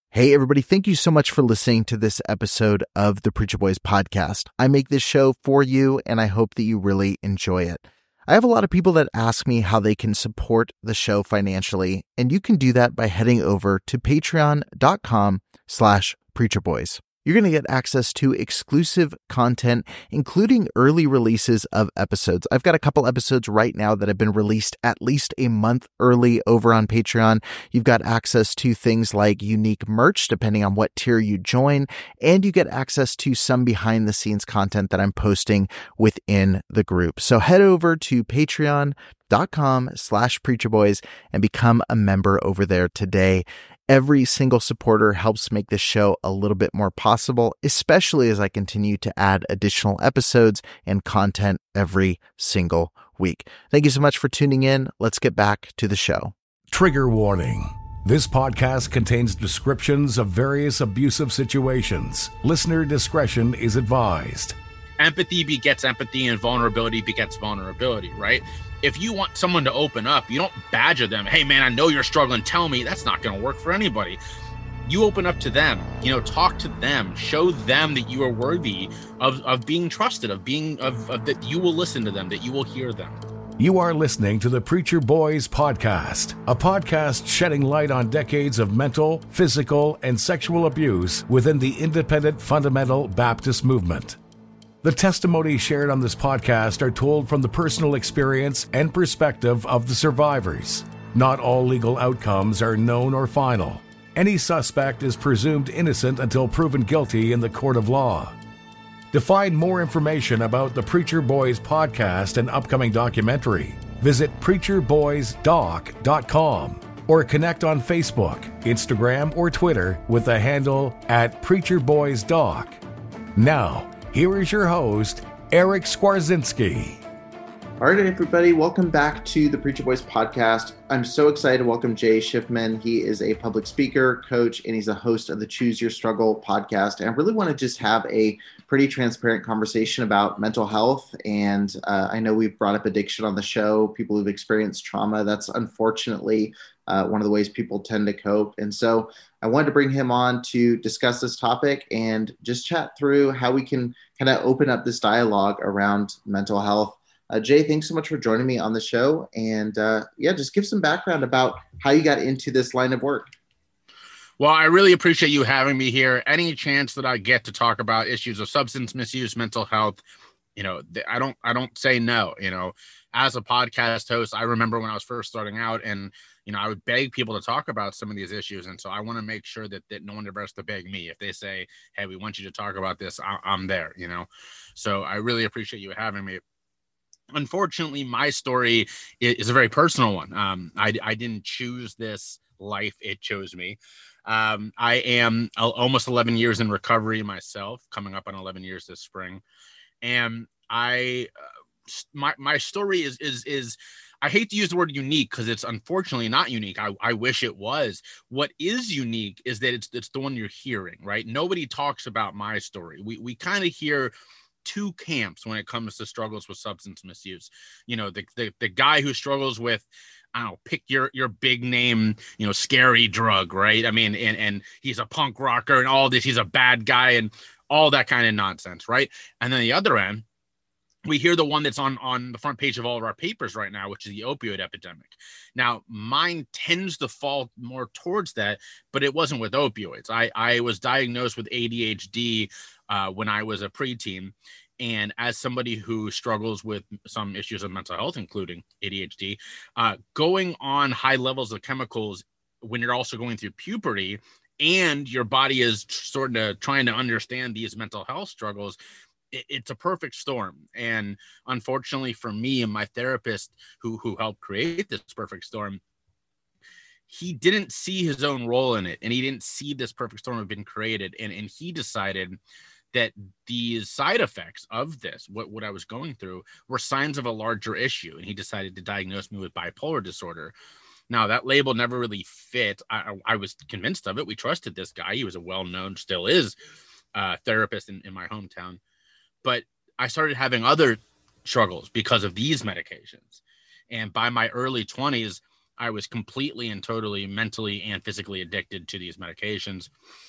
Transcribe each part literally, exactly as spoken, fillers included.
Hey, everybody. Thank you so much for listening to this episode of the Preacher Boys podcast. I make this show for you, and I hope that you really enjoy it. I have a lot of people that ask me how they can support the show financially, and you can do that by heading over to patreon.com slash preacherboys. You're going to get access to exclusive content, including early releases of episodes. I've got a couple episodes right now that have been released at least a month early over on Patreon. You've got access to things like unique merch, depending on what tier you join, and you get access to some behind-the-scenes content that I'm posting within the group. So head over to patreon.com slash preacherboys and become a member over there today. Every single supporter helps make this show a little bit more possible, especially as I continue to add additional episodes and content every single week. Thank you so much for tuning in. Let's get back to the show. Trigger warning. This podcast contains descriptions of various abusive situations. Listener discretion is advised. Empathy begets empathy and vulnerability begets vulnerability, right? If you want someone to open up, you don't badger them. Hey, man, I know you're struggling. Tell me. That's not going to work for anybody. You open up to them, you know, talk to them, show them that you are worthy of, of being trusted, of being of, of that you will listen to them, that you will hear them. You are listening to the Preacher Boys podcast, a podcast shedding light on decades of mental, physical, and sexual abuse within the independent fundamental Baptist movement. The testimonies shared on this podcast are told from the personal experience and perspective of the survivors. Not all legal outcomes are known or final. Any suspect is presumed innocent until proven guilty in the court of law. To find more information about the Preacher Boys podcast and upcoming documentary, visit preacher boys doc dot com or connect on Facebook, Instagram, or Twitter with the handle at preacher boys doc. Now, here is your host, Eric Skwarczynski. All right, everybody, welcome back to the Preacher Boys podcast. I'm so excited to welcome Jay Schiffman. He is a public speaker, coach, and he's a host of the Choose Your Struggle podcast. And I really want to just have a pretty transparent conversation about mental health. And uh, I know we've brought up addiction on the show, people who've experienced trauma. That's unfortunately uh, one of the ways people tend to cope. And so I wanted to bring him on to discuss this topic and just chat through how we can kind of open up this dialogue around mental health. Uh, Jay, thanks so much for joining me on the show. And uh, yeah, just give some background about how you got into this line of work. Well, I really appreciate you having me here. Any chance that I get to talk about issues of substance misuse, mental health, you know, I don't, I don't say no. You know, as a podcast host, I remember when I was first starting out, and you know, I would beg people to talk about some of these issues, and so I want to make sure that that no one ever has to beg me. If they say, "Hey, we want you to talk about this," I, I'm there. You know, so I really appreciate you having me. Unfortunately, my story is a very personal one. Um, I, I didn't choose this life. It chose me. Um, I am almost eleven years in recovery myself, coming up on eleven years this spring. And I, uh, my, my story is, is, is, I hate to use the word unique because it's unfortunately not unique. I, I wish it was. What is unique is that it's, it's the one you're hearing, right? Nobody talks about my story. We, we kind of hear two camps when it comes to struggles with substance misuse. You know, the, the the guy who struggles with, I don't know, pick your your big name, you know, scary drug, right? I mean, and and he's a punk rocker and all this, he's a bad guy and all that kind of nonsense, right? And then the other end, we hear the one that's on on the front page of all of our papers right now, which is the opioid epidemic. Now, mine tends to fall more towards that, but it wasn't with opioids. I I was diagnosed with A D H D Uh, when I was a preteen. And as somebody who struggles with some issues of mental health, including A D H D, uh, going on high levels of chemicals when you're also going through puberty and your body is sort of trying to understand these mental health struggles, it, it's a perfect storm. And unfortunately for me and my therapist who, who helped create this perfect storm, he didn't see his own role in it. And he didn't see this perfect storm have been created. And, and he decided that these side effects of this, what, what I was going through, were signs of a larger issue. And he decided to diagnose me with bipolar disorder. Now, that label never really fit. I, I was convinced of it. We trusted this guy. He was a well-known, still is, uh, therapist in, in my hometown. But I started having other struggles because of these medications. And by my early twenties, I was completely and totally mentally and physically addicted to these medications.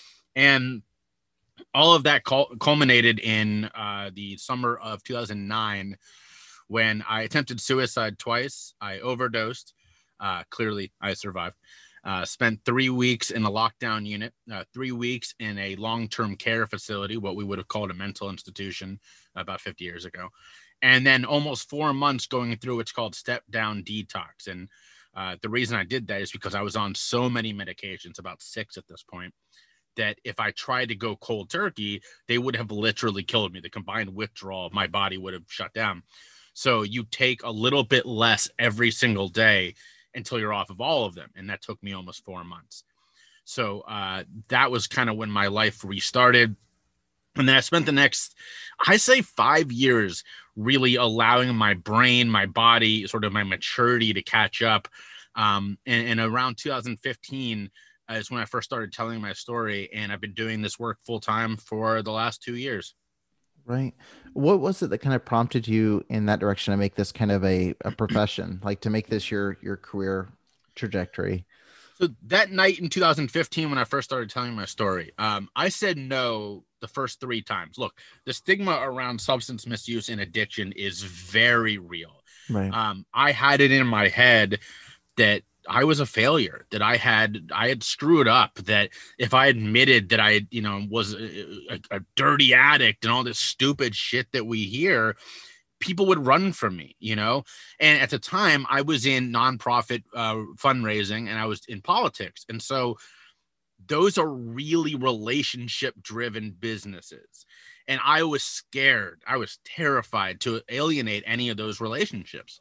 And all of that cul- culminated in uh, the summer of two thousand nine, when I attempted suicide twice. I overdosed. Uh, clearly, I survived. Uh, spent three weeks in a lockdown unit, uh, three weeks in a long-term care facility, what we would have called a mental institution about fifty years ago. And then almost four months going through what's called step-down detox. And uh, the reason I did that is because I was on so many medications, about six at this point, that if I tried to go cold turkey, they would have literally killed me. The combined withdrawal of my body would have shut down. So you take a little bit less every single day until you're off of all of them. And that took me almost four months. So uh, that was kind of when my life restarted. And then I spent the next, I say five years really allowing my brain, my body, sort of my maturity to catch up. Um, and, and around two thousand fifteen is when I first started telling my story. And I've been doing this work full time for the last two years. Right. What was it that kind of prompted you in that direction to make this kind of a, a profession, like to make this your, your career trajectory? So that night in two thousand fifteen, when I first started telling my story, um, I said no the first three times. Look, the stigma around substance misuse and addiction is very real. Right. Um, I had it in my head that I was a failure, that I had, I had screwed up, that if I admitted that I, you know, was a, a, a dirty addict and all this stupid shit that we hear, people would run from me, you know? And at the time I was in nonprofit uh, fundraising and I was in politics. And so those are really relationship driven businesses. And I was scared. I was terrified to alienate any of those relationships.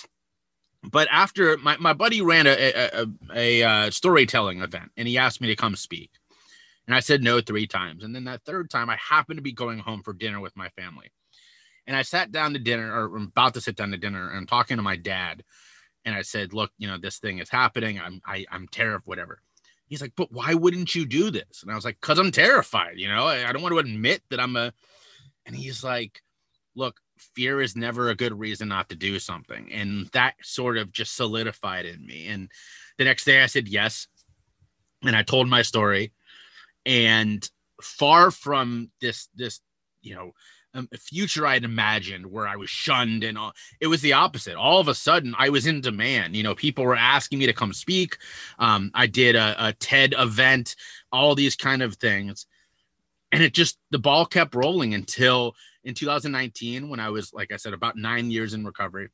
But after my, my buddy ran a, a, a, a uh, storytelling event and he asked me to come speak. And I said no three times. And then that third time I happened to be going home for dinner with my family. And I sat down to dinner, or I'm about to sit down to dinner, and I'm talking to my dad. And I said, look, you know, this thing is happening. I'm, I, I'm terrified, whatever. He's like, but why wouldn't you do this? And I was like, cause I'm terrified. You know, I, I don't want to admit that I'm a, and he's like, look, fear is never a good reason not to do something. And that sort of just solidified in me. And the next day I said yes. And I told my story. And far from this, this, you know, um, a future I'd imagined where I was shunned and all, it was the opposite. All of a sudden I was in demand. You know, people were asking me to come speak. Um, I did a, a TED event, all these kind of things. And it just, the ball kept rolling until in two thousand nineteen, when I was, like I said, about nine years in recovery.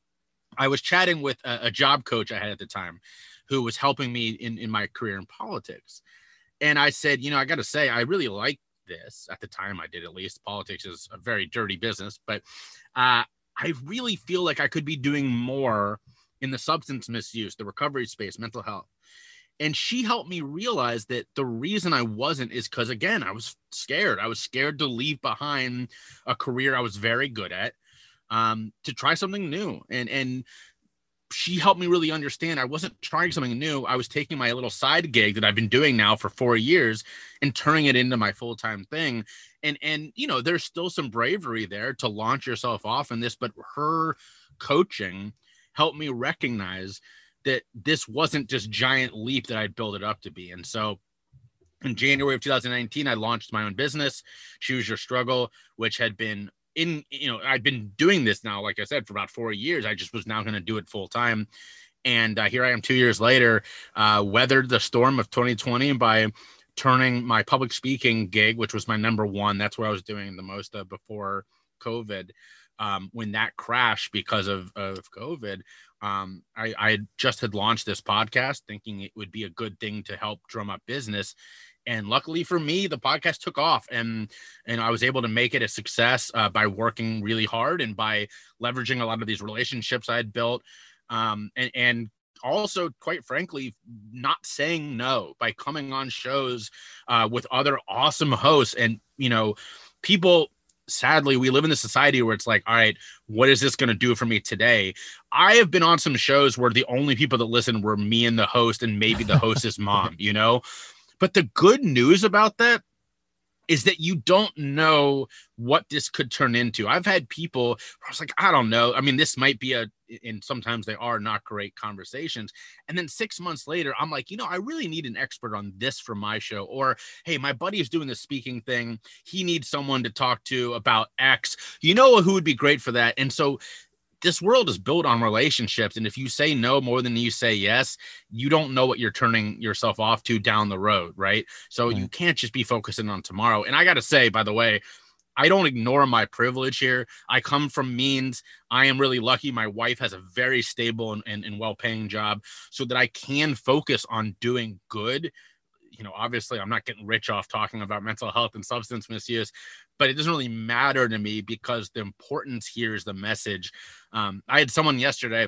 I was chatting with a, a job coach I had at the time who was helping me in, in my career in politics. And I said, you know, I got to say, I really like this. At the time I did, at least. Politics is a very dirty business, but uh, I really feel like I could be doing more in the substance misuse, the recovery space, mental health. And she helped me realize that the reason I wasn't is because, again, I was scared. I was scared to leave behind a career I was very good at, um, to try something new. And, and she helped me really understand I wasn't trying something new. I was taking my little side gig that I've been doing now for four years and turning it into my full-time thing. And, and, you know, there's still some bravery there to launch yourself off in this, but her coaching helped me recognize that this wasn't just giant leap that I'd built it up to be. And so in January of two thousand nineteen, I launched my own business, Choose Your Struggle, which had been in, you know, I'd been doing this now, like I said, for about four years. I just was now going to do it full time. And uh, here I am two years later, uh, weathered the storm of twenty twenty by turning my public speaking gig, which was my number one. That's where I was doing the most of before COVID. Um, when that crashed because of, of COVID, um, I, I just had launched this podcast thinking it would be a good thing to help drum up business. And luckily for me, the podcast took off, and, and I was able to make it a success uh, by working really hard and by leveraging a lot of these relationships I had built. Um, and, and also, quite frankly, not saying no by coming on shows uh, with other awesome hosts. And, you know, people, sadly, we live in a society where it's like, all right, what is this going to do for me today? I have been on some shows where the only people that listen were me and the host and maybe the host's mom, you know? But the good news about that is that you don't know what this could turn into. I've had people where I was like, I don't know. I mean, this might be a, and sometimes they are not great conversations. And then six months later, I'm like, you know, I really need an expert on this for my show. Or, hey, my buddy is doing the speaking thing. He needs someone to talk to about X. You know who would be great for that? And so this world is built on relationships. And if you say no more than you say yes, you don't know what you're turning yourself off to down the road, right? So right. You can't just be focusing on tomorrow. And I got to say, by the way, I don't ignore my privilege here. I come from means. I am really lucky. My wife has a very stable and, and, and well-paying job so that I can focus on doing good. You know, obviously I'm not getting rich off talking about mental health and substance misuse, but it doesn't really matter to me because the importance here is the message. Um, I had someone yesterday,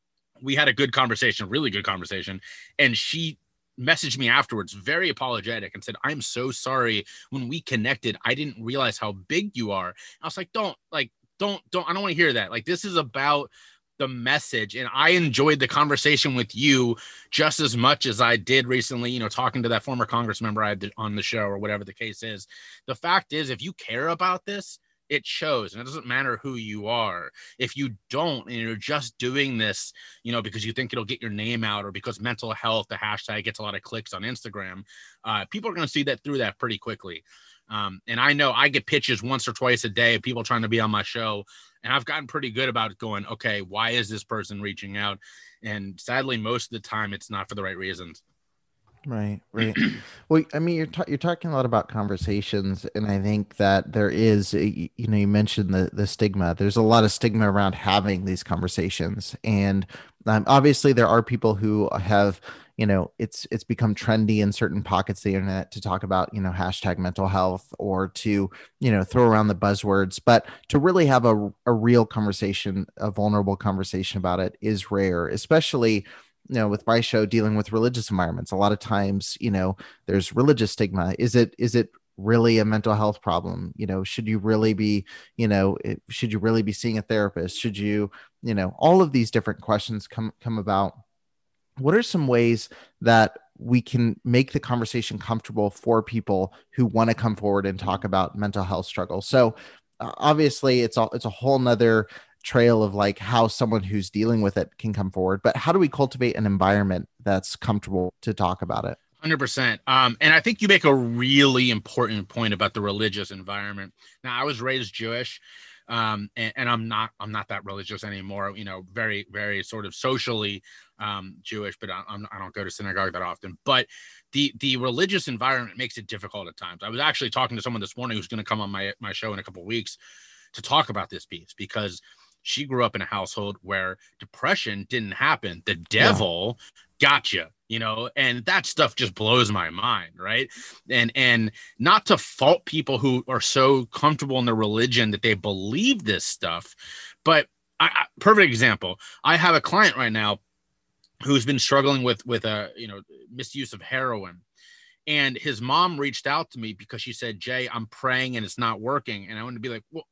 we had a good conversation, really good conversation. And she messaged me afterwards, very apologetic, and said, I'm so sorry. When we connected, I didn't realize how big you are. I was like, don't like, don't, don't, I don't want to hear that. Like, this is about the message. And I enjoyed the conversation with you just as much as I did recently, you know, talking to that former Congress member I had on the show or whatever the case is. The fact is, if you care about this, it shows, and it doesn't matter who you are. If you don't, and you're just doing this, you know, because you think it'll get your name out or because mental health, the hashtag gets a lot of clicks on Instagram, uh, people are going to see that through that pretty quickly. Um, and I know I get pitches once or twice a day of people trying to be on my show. And I've gotten pretty good about going, okay, why is this person reaching out? And sadly, most of the time, it's not for the right reasons. Right, right. Well, I mean, you're ta- you're talking a lot about conversations, and I think that there is, a, you know, you mentioned the the stigma. There's a lot of stigma around having these conversations, and um, obviously there are people who have, you know, it's it's become trendy in certain pockets of the internet to talk about, you know, hashtag mental health or to, you know, throw around the buzzwords, but to really have a a real conversation, a vulnerable conversation about it is rare, especially, you know, with my show dealing with religious environments. A lot of times, you know, there's religious stigma. Is it, is it really a mental health problem? You know, should you really be, you know, it, should you really be seeing a therapist? Should you, you know, all of these different questions come, come about. What are some ways that we can make the conversation comfortable for people who want to come forward and talk about mental health struggles? So uh, obviously it's all, it's a whole nother trail of like how someone who's dealing with it can come forward, but how do we cultivate an environment that's comfortable to talk about it? one hundred percent. Um, and I think you make a really important point about the religious environment. Now, I was raised Jewish, um, and, and I'm not, I'm not that religious anymore, you know, very, very sort of socially um, Jewish, but I, I'm, I don't go to synagogue that often. But the, the religious environment makes it difficult at times. I was actually talking to someone this morning who's going to come on my, my show in a couple of weeks to talk about this piece, because she grew up in a household where depression didn't happen. The devil yeah. got you, you know, and that stuff just blows my mind. Right. And, and not to fault people who are so comfortable in their religion that they believe this stuff, but I, I, perfect example. I have a client right now who's been struggling with, with a, you know, misuse of heroin. And his mom reached out to me because she said, Jay, I'm praying and it's not working. And I wanted to be like, well,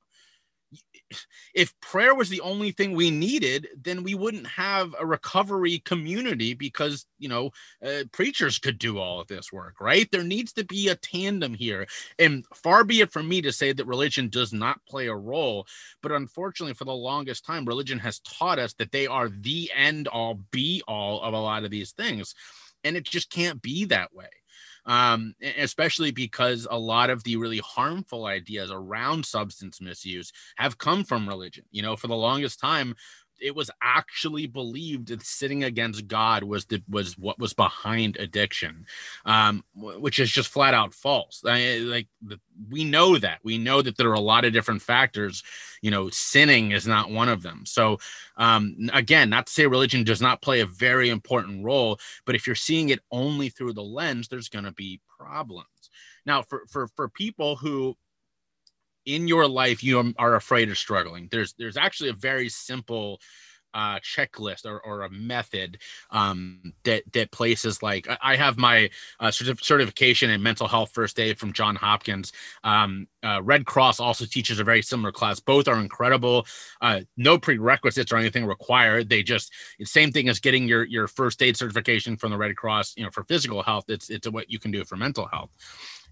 if prayer was the only thing we needed, then we wouldn't have a recovery community because, you know, uh, preachers could do all of this work, right? There needs to be a tandem here. And far be it from me to say that religion does not play a role. But unfortunately, for the longest time, religion has taught us that they are the end all be all of a lot of these things. And it just can't be that way. Um, especially because a lot of the really harmful ideas around substance misuse have come from religion. You know, for the longest time, it was actually believed that sitting against God was the, was what was behind addiction, um, which is just flat out false. I, like the, we know that we know that there are a lot of different factors. You know, sinning is not one of them. So um, again, not to say religion does not play a very important role, but if you're seeing it only through the lens, there's going to be problems. Now, for for for people who in your life you are afraid of struggling, there's there's actually a very simple uh, checklist or, or a method um, that that places like I have my uh, certif- certification in mental health first aid from Johns Hopkins. Um, uh, Red Cross also teaches a very similar class. Both are incredible. Uh, no prerequisites or anything required. They just same thing as getting your your first aid certification from the Red Cross. You know, for physical health, it's it's what you can do for mental health.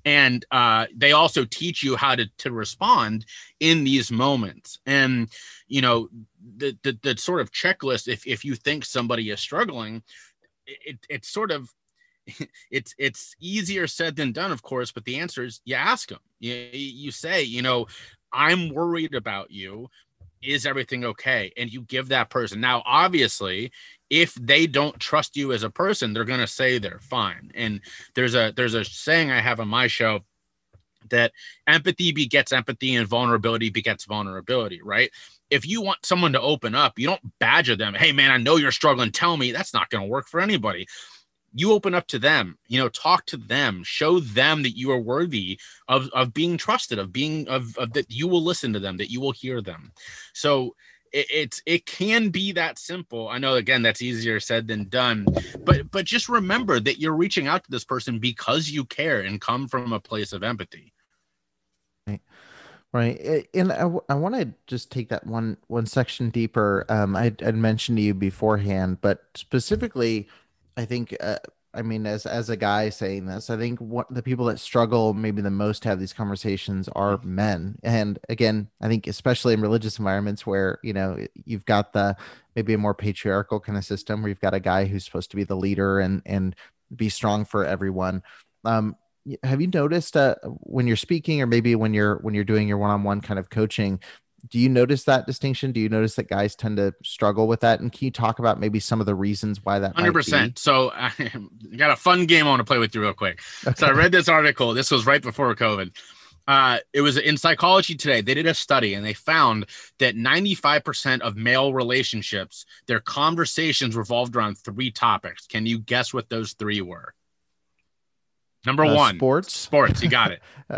And uh, they also teach you how to, to respond in these moments. And, you know, the, the, the sort of checklist, if, if you think somebody is struggling, it, it's sort of, it's, it's easier said than done, of course, but the answer is you ask them, you, you say, you know, I'm worried about you. Is everything okay? And you give that person. Now, obviously, if they don't trust you as a person, they're going to say they're fine. And there's a there's a saying I have on my show that empathy begets empathy and vulnerability begets vulnerability, right? If you want someone to open up, you don't badger them. Hey, man, I know you're struggling. Tell me. That's not going to work for anybody. You open up to them, you know, talk to them, show them that you are worthy of, of being trusted, of being, of, of that you will listen to them, that you will hear them. So it, it's, it can be that simple. I know, again, that's easier said than done, but, but just remember that you're reaching out to this person because you care and come from a place of empathy. Right. Right. And I, w- I want to just take that one, one section deeper. Um, I, I'd mentioned to you beforehand, but specifically, I think, uh, I mean, as as a guy saying this, I think what the people that struggle maybe the most to have these conversations are men. And again, I think especially in religious environments where, you know, you've got the maybe a more patriarchal kind of system where you've got a guy who's supposed to be the leader and and be strong for everyone. Um, have you noticed uh, when you're speaking, or maybe when you're when you're doing your one-on-one kind of coaching, do you notice that distinction? Do you notice that guys tend to struggle with that? And can you talk about maybe some of the reasons why that one hundred percent. might be? So I got a fun game I want to play with you real quick. Okay. So I read this article. This was right before COVID. Uh, it was in Psychology Today. They did a study and they found that ninety-five percent of male relationships, their conversations revolved around three topics. Can you guess what those three were? Number uh, one, sports. Sports. You got it.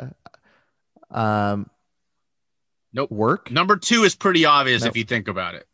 um, Nope. Work. Number two is pretty obvious nope. if you think about it.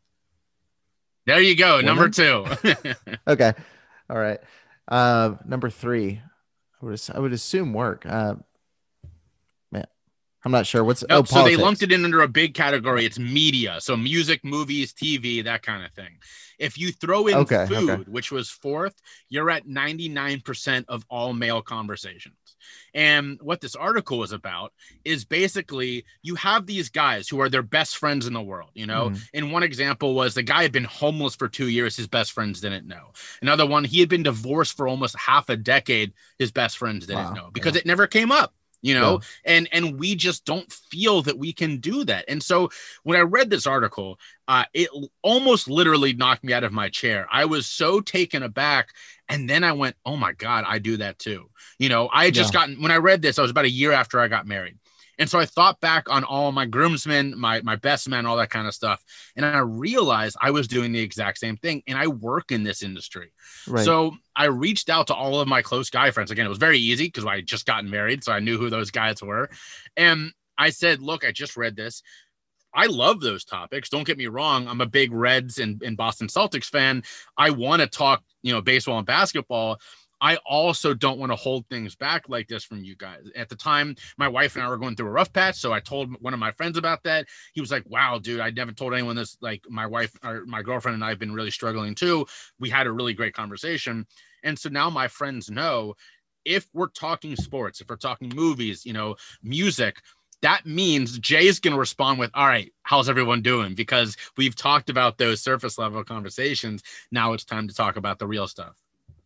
There you go. Women? Number two. Okay. All right. Uh, number three, I would, I would assume work. Uh, man, I'm not sure. What's nope, oh, so politics. They lumped it in under a big category. It's media. So music, movies, T V, that kind of thing. If you throw in okay, food, okay. which was fourth, you're at ninety-nine percent of all male conversations. And what this article is about is basically you have these guys who are their best friends in the world, you know, mm. and one example was the guy had been homeless for two years. His best friends didn't know. Another one, he had been divorced for almost half a decade. His best friends didn't wow. know because yeah. it never came up. You know, yeah. and, and we just don't feel that we can do that. And so when I read this article, uh, it almost literally knocked me out of my chair. I was so taken aback. And then I went, oh my God, I do that too. You know, I had just yeah. gotten, when I read this, I was about a year after I got married. And so I thought back on all my groomsmen, my, my best men, all that kind of stuff. And I realized I was doing the exact same thing. And I work in this industry. Right. So I reached out to all of my close guy friends. Again, it was very easy because I had just gotten married. So I knew who those guys were. And I said, look, I just read this. I love those topics. Don't get me wrong. I'm a big Reds and, and Boston Celtics fan. I want to talk, you know, baseball and basketball. I also don't want to hold things back like this from you guys. At the time, my wife and I were going through a rough patch. So I told one of my friends about that. He was like, wow, dude, I never told anyone this. Like my wife or my girlfriend and I have been really struggling too. We had a really great conversation. And so now my friends know if we're talking sports, if we're talking movies, you know, music, that means Jay's going to respond with, all right, how's everyone doing? Because we've talked about those surface level conversations. Now it's time to talk about the real stuff.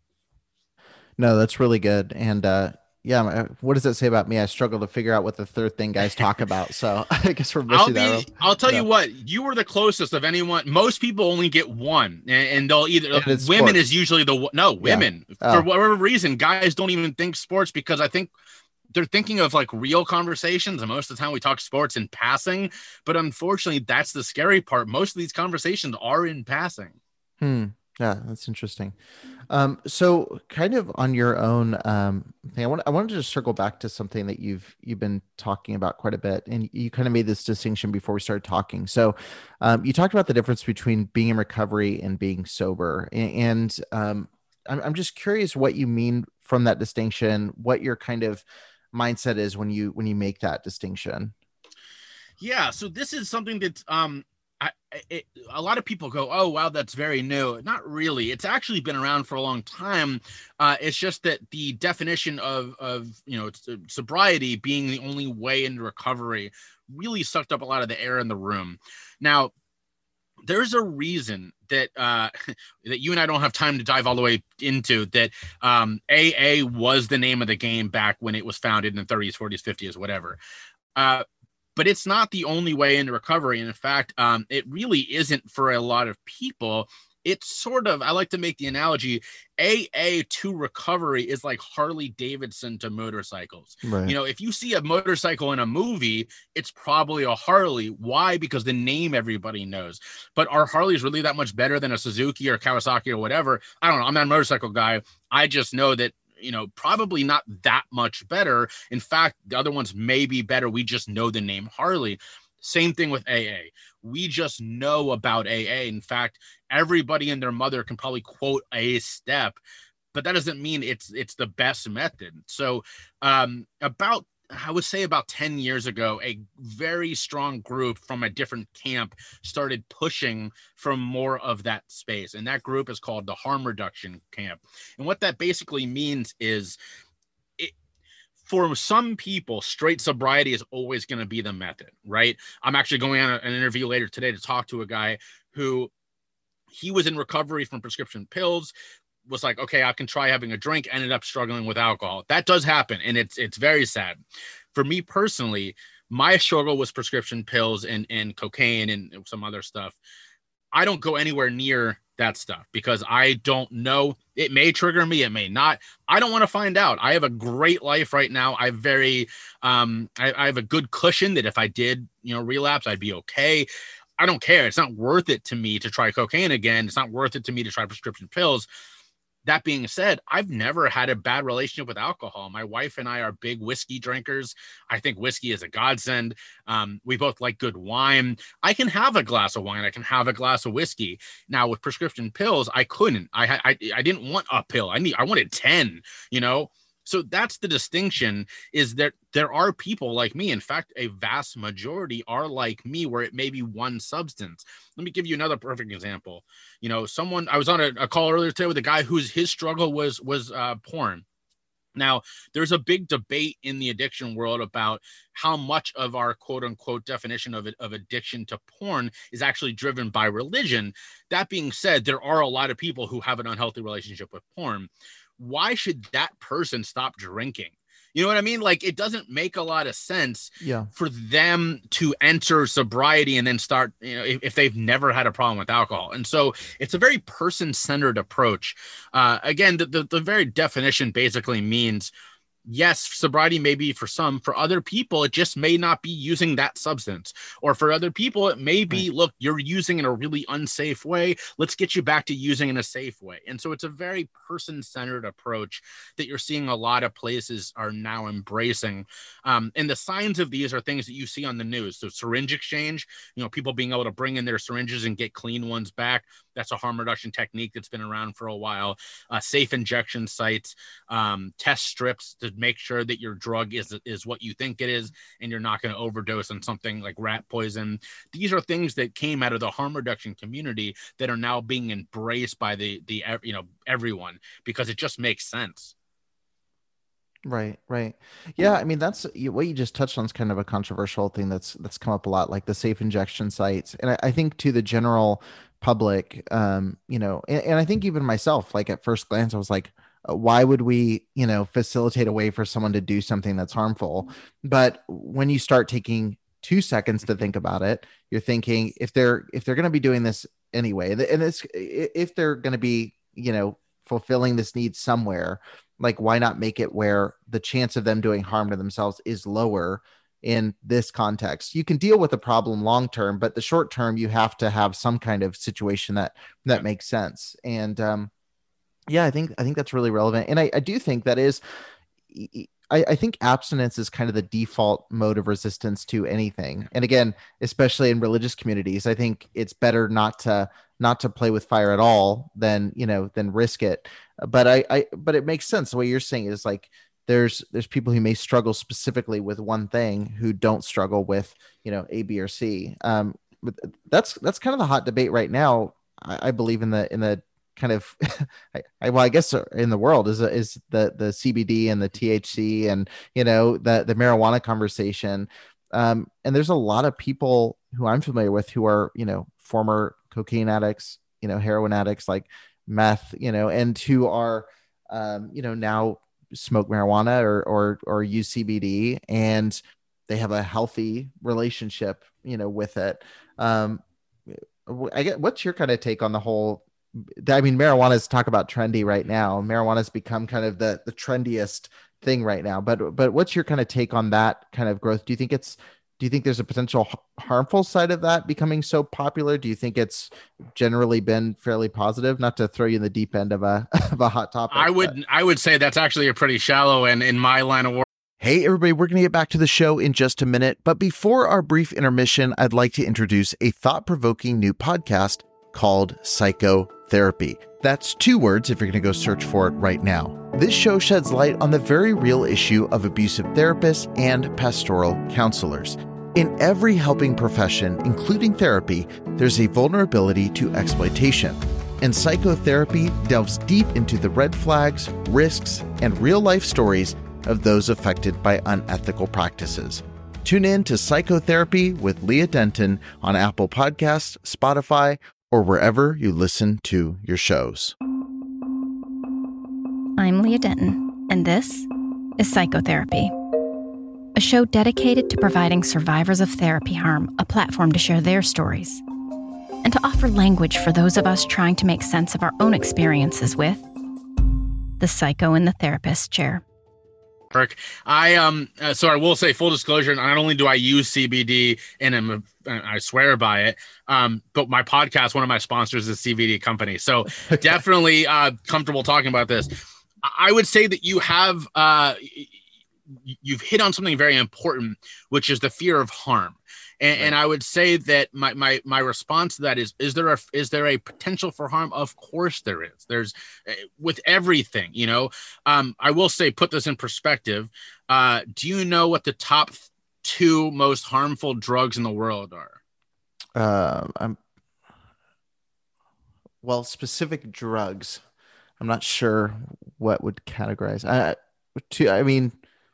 No, that's really good. And uh, yeah, what does that say about me? I struggle to figure out what the third thing guys talk about. So I guess we're missing I'll be, that. I'll tell yeah. you what, you were the closest of anyone. Most people only get one, and, and they'll either and women sports. is usually the no women yeah. oh. for whatever reason. Guys don't even think sports because I think they're thinking of like real conversations. And most of the time we talk sports in passing, but unfortunately that's the scary part. Most of these conversations are in passing. Hmm. Yeah, that's interesting. Um, so kind of on your own um, thing, I want I wanted to just circle back to something that you've you've been talking about quite a bit, and you kind of made this distinction before we started talking. So um, you talked about the difference between being in recovery and being sober, and, and um, I'm I'm just curious what you mean from that distinction, what your kind of mindset is when you when you make that distinction. Yeah, so this is something that um I, it, a lot of people go, oh, wow, that's very new. Not really. It's actually been around for a long time. Uh, it's just that the definition of, of, you know, sobriety being the only way into recovery really sucked up a lot of the air in the room. Now, there's a reason that uh, that you and I don't have time to dive all the way into that. Um, A A was the name of the game back when it was founded in the thirties, forties, fifties, whatever. Uh, but it's not the only way into recovery. And in fact, um, it really isn't for a lot of people. It's sort of, I like to make the analogy, A A to recovery is like Harley Davidson to motorcycles. Right. You know, if you see a motorcycle in a movie, it's probably a Harley. Why? Because the name everybody knows. But are Harleys really that much better than a Suzuki or Kawasaki or whatever? I don't know. I'm not a motorcycle guy. I just know that, you know, probably not that much better. In fact, the other ones may be better. We just know the name Harley. Same thing with A A. We just know about A A. In fact, everybody and their mother can probably quote a step, but that doesn't mean it's it's the best method. So um, about, I would say about ten years ago, a very strong group from a different camp started pushing for more of that space. And that group is called the Harm Reduction Camp. And what that basically means is, for some people, straight sobriety is always going to be the method, right? I'm actually going on an interview later today to talk to a guy who he was in recovery from prescription pills, was like, okay, I can try having a drink, ended up struggling with alcohol. That does happen. And it's, it's very sad. For me personally, my struggle was prescription pills and, and cocaine and some other stuff. I don't go anywhere near that stuff because I don't know. It may trigger me. It may not. I don't want to find out. I have a great life right now. I very, um, I, I have a good cushion that if I did, you know, relapse, I'd be okay. I don't care. It's not worth it to me to try cocaine again. It's not worth it to me to try prescription pills. That being said, I've never had a bad relationship with alcohol. My wife and I are big whiskey drinkers. I think whiskey is a godsend. Um, we both like good wine. I can have a glass of wine. I can have a glass of whiskey. Now with prescription pills, I couldn't. I I, I didn't want a pill. I need. I wanted ten. You know. So that's the distinction, is that there are people like me. In fact, a vast majority are like me, where it may be one substance. Let me give you another perfect example. You know, someone, I was on a, a call earlier today with a guy whose his struggle was, was uh, porn. Now, there's a big debate in the addiction world about how much of our quote unquote definition of it, of addiction to porn is actually driven by religion. That being said, there are a lot of people who have an unhealthy relationship with porn. Why should that person stop drinking? You know what I mean? Like, it doesn't make a lot of sense yeah. for them to enter sobriety and then start, you know, if, if they've never had a problem with alcohol. And so it's a very person-centered approach. Uh, again, the, the, the very definition basically means, yes, sobriety may be for some. For other people, it just may not be using that substance. Or for other people, it may be, look, you're using in a really unsafe way. Let's get you back to using in a safe way. And so it's a very person-centered approach that you're seeing a lot of places are now embracing. Um, and the signs of these are things that you see on the news. So syringe exchange, you know, people being able to bring in their syringes and get clean ones back. That's a harm reduction technique that's been around for a while. Uh, safe injection sites, um, test strips to make sure that your drug is is what you think it is, and you're not going to overdose on something like rat poison. These are things that came out of the harm reduction community that are now being embraced by the the you know everyone, because it just makes sense. Right, right. Yeah, I mean, that's what you just touched on is kind of a controversial thing that's that's come up a lot, like the safe injection sites. And I, I think to the general public, um, you know, and, and I think even myself, like at first glance, I was like, uh, why would we, you know, facilitate a way for someone to do something that's harmful? But when you start taking two seconds to think about it, you're thinking, if they're if they're going to be doing this anyway, and it's if they're going to be, you know, fulfilling this need somewhere, like, why not make it where the chance of them doing harm to themselves is lower in this context? You can deal with the problem long term, but the short term, you have to have some kind of situation that that makes sense. And um, yeah, I think I think that's really relevant. And I, I do think that is, I, I think abstinence is kind of the default mode of resistance to anything. And again, especially in religious communities, I think it's better not to not to play with fire at all than, you know, than risk it. But I, I, but it makes sense. The way you're saying is like, there's, there's people who may struggle specifically with one thing who don't struggle with, you know, A, B, or C. Um, that's that's kind of the hot debate right now. I, I believe in the in the kind of I, I, well, I guess in the world is is the the C B D and the T H C and you know the the marijuana conversation. Um, and there's a lot of people who I'm familiar with who are you know former cocaine addicts, you know heroin addicts like meth, you know, and who are um, you know now smoke marijuana or or or use C B D, and they have a healthy relationship, you know, with it. Um, I get, what's your kind of take on the whole? I mean, marijuana is talk about trendy right now. Marijuana has become kind of the the trendiest thing right now. But but what's your kind of take on that kind of growth? Do you think it's do you think there's a potential harmful side of that becoming so popular? Do you think it's generally been fairly positive? Not to throw you in the deep end of a of a hot topic. I would but. I would say that's actually a pretty shallow and in my line of work. Hey, everybody, we're going to get back to the show in just a minute. But before our brief intermission, I'd like to introduce a thought-provoking new podcast called Psychotherapy. That's two words if you're going to go search for it right now. This show sheds light on the very real issue of abusive therapists and pastoral counselors. In every helping profession, including therapy, there's a vulnerability to exploitation. And psychotherapy delves deep into the red flags, risks, and real-life stories of those affected by unethical practices. Tune in to Psychotherapy with Leah Denton on Apple Podcasts, Spotify, or wherever you listen to your shows. I'm Leah Denton, and this is Psychotherapy, a show dedicated to providing survivors of therapy harm a platform to share their stories and to offer language for those of us trying to make sense of our own experiences with the psycho in the therapist chair. I um uh, so I will say full disclosure. Not only do I use C B D and I'm, I swear by it, um, but my podcast, one of my sponsors is a C B D company, so definitely uh, comfortable talking about this. I would say that you have uh, you've hit on something very important, which is the fear of harm. And, and I would say that my, my my response to that is: is there a is there a potential for harm? Of course there is. There's with everything, you know. Um, I will say, put this in perspective. Uh, do you know what the top two most harmful drugs in the world are? Um, I'm well, specific drugs. I'm not sure what would categorize. I, to, I mean.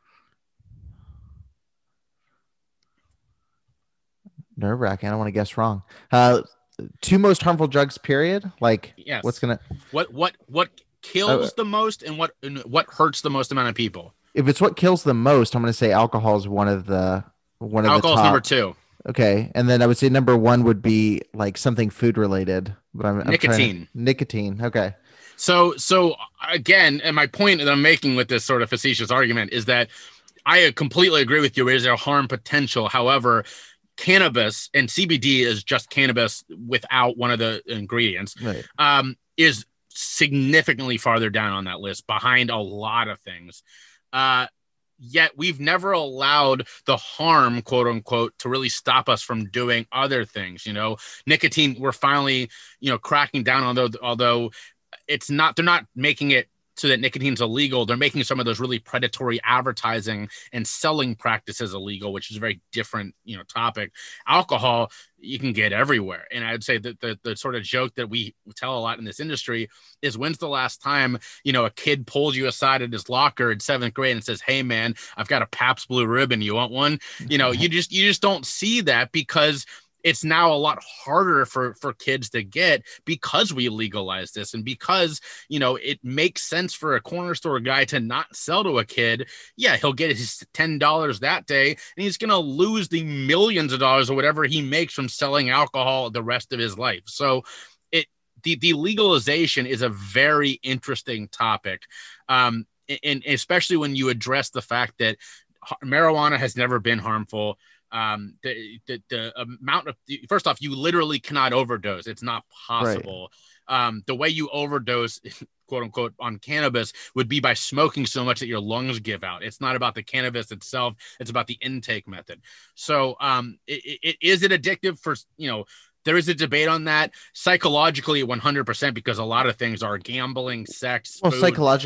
Nerve wracking. I don't want to guess wrong. Uh, two most harmful drugs, period. Like, yes. What's gonna what what what kills uh, the most, and what and what hurts the most amount of people? If it's what kills the most, I'm going to say alcohol is one of the one of Alcohol's the top. number two. Okay, and then I would say number one would be like something food related. But I'm, I'm nicotine. To, nicotine. Okay. So so again, and my point that I'm making with this sort of facetious argument is that I completely agree with you. Is there harm potential? However, cannabis, and C B D is just cannabis without one of the ingredients, right. um, is significantly farther down on that list, behind a lot of things. Uh, yet we've never allowed the harm, quote unquote, to really stop us from doing other things. You know, nicotine, we're finally, you know, cracking down on those, although it's not, they're not making it so that nicotine's illegal. They're making some of those really predatory advertising and selling practices illegal, which is a very different, you know, topic. Alcohol, you can get everywhere. And I'd say that the, the sort of joke that we tell a lot in this industry is, when's the last time, you know, a kid pulls you aside at his locker in seventh grade and says, "Hey man, I've got a Pabst Blue Ribbon. You want one?" You know, you just, you just don't see that, because it's now a lot harder for, for kids to get, because we legalize this, and because, you know, it makes sense for a corner store guy to not sell to a kid. Yeah, he'll get his ten dollars that day, and he's going to lose the millions of dollars or whatever he makes from selling alcohol the rest of his life. So it the, the legalization is a very interesting topic, um, and especially when you address the fact that marijuana has never been harmful. Um, the, the, the amount of, first off, you literally cannot overdose. It's not possible. Right. Um, the way you overdose, quote unquote, on cannabis would be by smoking so much that your lungs give out. It's not about the cannabis itself. It's about the intake method. So, um, it, it, is it addictive? For, you know, there is a debate on that. Psychologically, one hundred percent, because a lot of things are gambling, sex, well, food. Psychologically,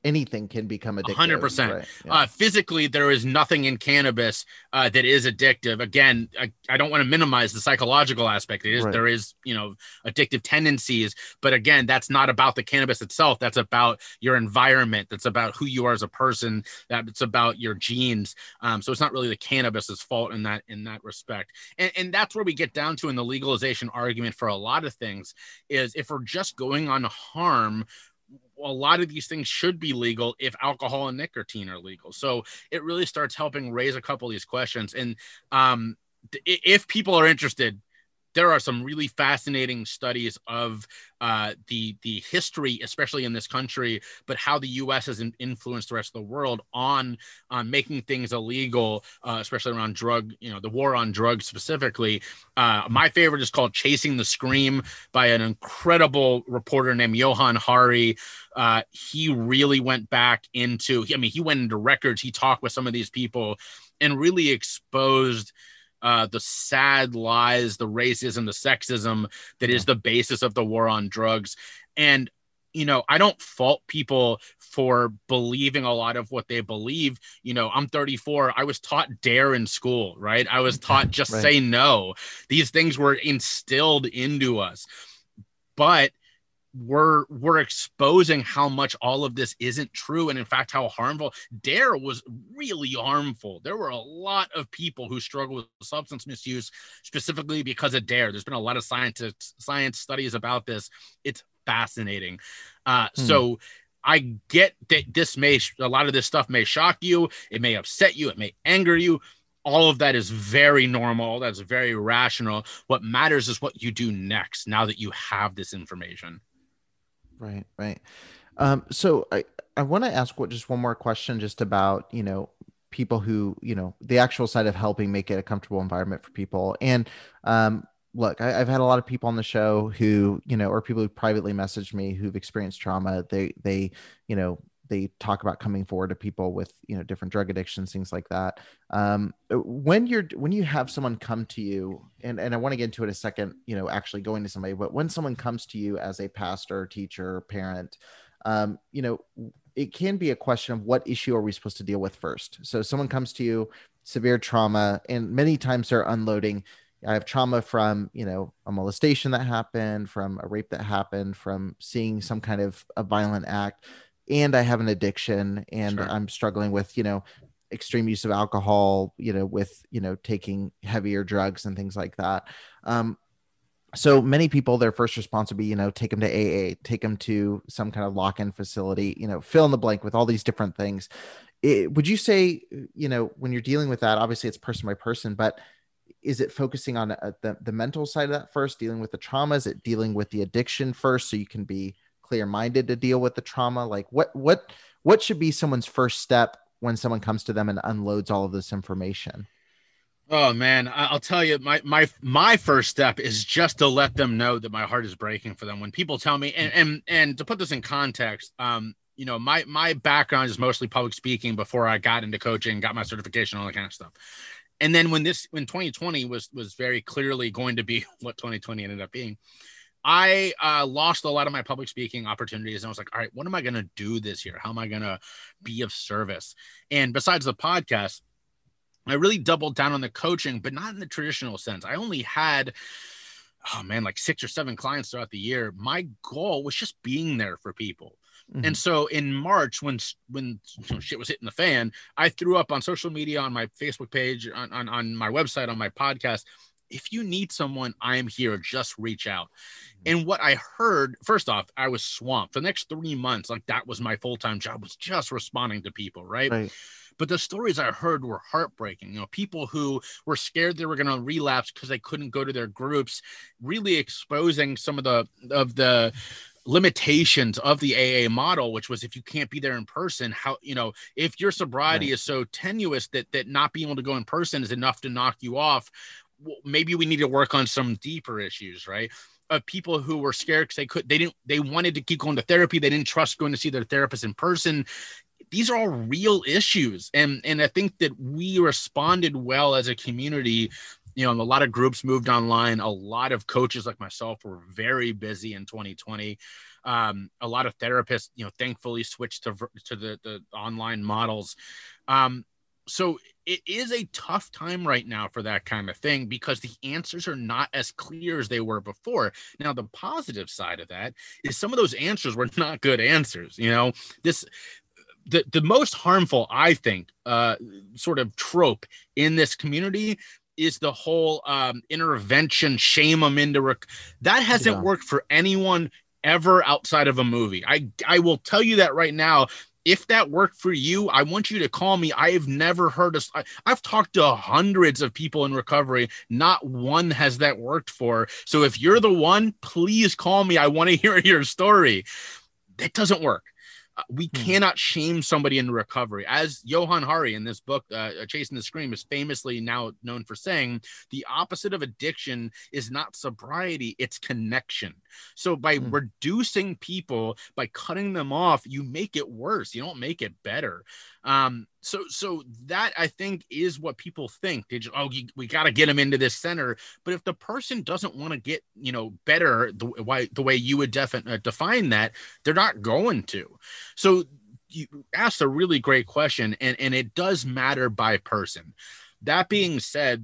anything can become addictive. one hundred percent. Right? Yeah. Uh, physically, there is nothing in cannabis uh, that is addictive. Again, I, I don't want to minimize the psychological aspect. It is Right. There is, you know, addictive tendencies. But again, that's not about the cannabis itself. That's about your environment. That's about who you are as a person. That's about your genes. Um, so it's not really the cannabis's fault in that in that respect. And, and that's where we get down to in the legalization argument for a lot of things is if we're just going on harm, a lot of these things should be legal if alcohol and nicotine are legal. So it really starts helping raise a couple of these questions. And um, th- if people are interested, there are some really fascinating studies of uh, the the history, especially in this country, but how the U S has in- influenced the rest of the world on on making things illegal, uh, especially around drug, you know, the war on drugs specifically. Uh, my favorite is called Chasing the Scream by an incredible reporter named Johan Hari. Uh, he really went back into, I mean, he went into records. He talked with some of these people and really exposed Uh, the sad lies, the racism, the sexism that is the basis of the war on drugs. And, you know, I don't fault people for believing a lot of what they believe. You know, I'm thirty-four. I was taught dare in school, right? I was taught just Right. say no. These things were instilled into us. But we're we're exposing how much all of this isn't true, and in fact how harmful. Dare was really harmful. There were a lot of people who struggle with substance misuse specifically because of Dare. There's been a lot of scientists science studies about this. It's fascinating. Uh hmm. So I get that this may a lot of this stuff may shock you, it may upset you, it may anger you. All of that is very normal. That's very rational. What matters is what you do next now that you have this information. Right, right. Um, so I, I want to ask what just one more question just about, you know, people who, you know, the actual side of helping make it a comfortable environment for people. And um, look, I, I've had a lot of people on the show who, you know, or people who privately messaged me who've experienced trauma. They, they, you know, they talk about coming forward to people with, you know, different drug addictions, things like that. Um, when you're, when you have someone come to you, and, and I want to get into it in a second, you know, actually going to somebody, but when someone comes to you as a pastor, teacher, parent, um, you know, it can be a question of what issue are we supposed to deal with first? So someone comes to you, severe trauma, and many times they're unloading. I have trauma from, you know, a molestation that happened, from a rape that happened, from seeing some kind of a violent act. And I have an addiction, and sure. I'm struggling with, you know, extreme use of alcohol, you know, with, you know, taking heavier drugs and things like that. Um, so many people, their first response would be, you know, take them to A A, take them to some kind of lock-in facility, you know, fill in the blank with all these different things. It, would you say, you know, when you're dealing with that, obviously it's person by person, but is it focusing on uh, the, the mental side of that first, dealing with the trauma? Is it dealing with the addiction first so you can be clear-minded to deal with the trauma? Like what, what, what should be someone's first step when someone comes to them and unloads all of this information? Oh man, I'll tell you, my, my, my first step is just to let them know that my heart is breaking for them. When people tell me, and, and, and to put this in context, um, you know, my, my background is mostly public speaking before I got into coaching, got my certification, all that kind of stuff. And then when this, when twenty twenty was, was very clearly going to be what twenty twenty ended up being, I uh, lost a lot of my public speaking opportunities. And I was like, all right, what am I going to do this year? How am I going to be of service? And besides the podcast, I really doubled down on the coaching, but not in the traditional sense. I only had, oh man, like six or seven clients throughout the year. My goal was just being there for people. Mm-hmm. And so in March, when when you know, shit was hitting the fan, I threw up on social media, on my Facebook page, on, on, on my website, on my podcast, if you need someone, I am here. Just reach out. Mm-hmm. And what I heard, first off, I was swamped. For the next three months, like that was my full-time job, was just responding to people, right? right. But the stories I heard were heartbreaking. You know, people who were scared they were going to relapse because they couldn't go to their groups, really exposing some of the of the limitations of the A A model, which was if you can't be there in person, how, you know, if your sobriety right. is so tenuous that that not being able to go in person is enough to knock you off, well, maybe we need to work on some deeper issues, right? Of people who were scared because they could, they didn't, they wanted to keep going to therapy. They didn't trust going to see their therapist in person. These are all real issues. And, and I think that we responded well as a community. You know, a lot of groups moved online. A lot of coaches like myself were very busy in twenty twenty. Um, a lot of therapists, you know, thankfully switched to, to the, the online models. Um, so it is a tough time right now for that kind of thing because the answers are not as clear as they were before. Now, the positive side of that is some of those answers were not good answers. You know, this, the, the most harmful, I think, uh, sort of trope in this community is the whole um, intervention, shame them into rec- that hasn't yeah. worked for anyone ever outside of a movie. I, I will tell you that right now. If that worked for you, I want you to call me. I have never heard of, I, I've talked to hundreds of people in recovery. Not one has that worked for. So if you're the one, please call me. I want to hear your story. That doesn't work. Uh, we hmm. cannot shame somebody in recovery. As Johan Hari in this book, uh, Chasing the Scream, is famously now known for saying, the opposite of addiction is not sobriety, it's connection. So by hmm. reducing people, by cutting them off, you make it worse. You don't make it better. Um, so, so that I think is what people think. They just, oh, you, we got to get them into this center. But if the person doesn't want to get, you know, better the way, the way you would defi- uh, define that, they're not going to. So you asked a really great question, and, and it does matter by person. That being said,